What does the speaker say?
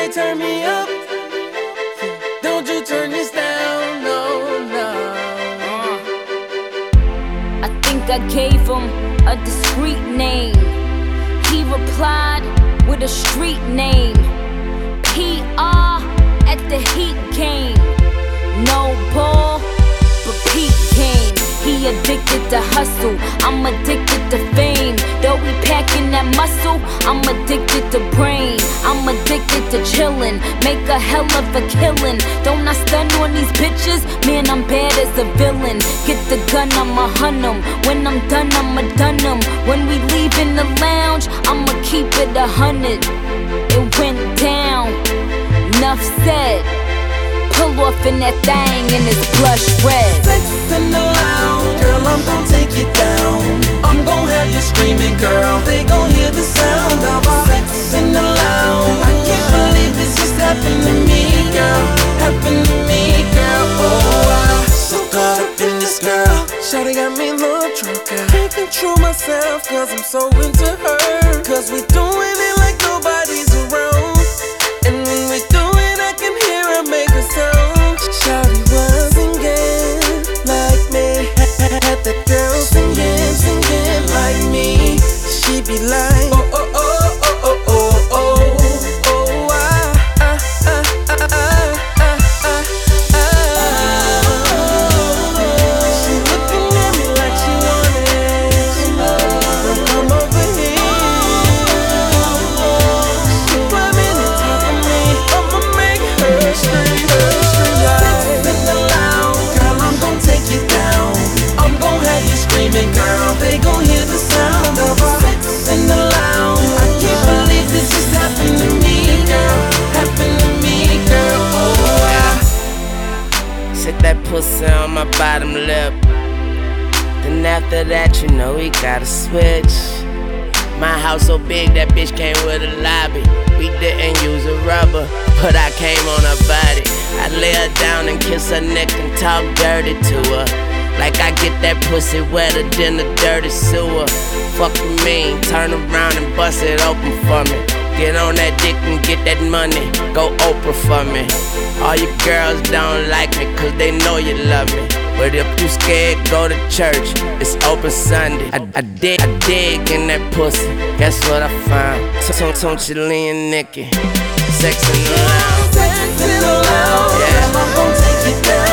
turn me up. Don't you turn this down, no, no. I think I gave him a discreet name. He replied with a street name. PR at the Heat game. No ball, but Pete game. He addicted to hustle, I'm addicted to fame. Though we packing that muscle, I'm addicted to brain. I'm addicted to chillin', make a hell of a killin'. Don't I stun on these bitches? Man, I'm bad as a villain. Get the gun, I'ma hunt 'em. When I'm done, I'ma done 'em. When we leave in the lounge, I'ma keep it 100. It went down, enough said. Pull off in that thing and it's blush red. Sex in the lounge, girl, I'm gon' take you down. I'm gon' have you screaming, girl. They gon' hear the sound of our sex in the lounge. I can't believe this just happened to me, girl. Happened to me, girl. Oh, I'm so caught up in this girl. Shawty got me a little drunk, girl. Can't control myself, cause I'm so into her. Cause we doing it like nobody's around. And when we do it, I can hear her make a sound. Shawty was singing like me. Had the girl singing, singing like me. She be like, oh, oh, oh, oh, oh, oh, oh, oh, She looking at me like she wanted. Come over here. She climbing on top of me. I'ma make her scream, Sex in the lounge, girl, I'm gon' take you down. I'm gon' have you screaming, girl. They gon' hear the sound of our sex in the lounge. I can't believe this just happened to me, girl. Happened to me, girl. Oh, Sit that pussy on my bottom lip. Then after that, you know we gotta switch. My house so big, that bitch came with a lobby. We didn't use a rubber, but I came on her body. I lay her down and kiss her neck and talk dirty to her. Like I get that pussy wetter than the dirty sewer. Fuck you mean, turn around and bust it open for me. Get on that dick and get that money, go Oprah for me. All you girls don't like me cause they know you love me. But if you scared, go to church, it's open Sunday. I dig in that pussy, guess what I found? Chilly and Nicki, sex in the lounge. sex in the lounge, Yeah. I'm gon' take you down.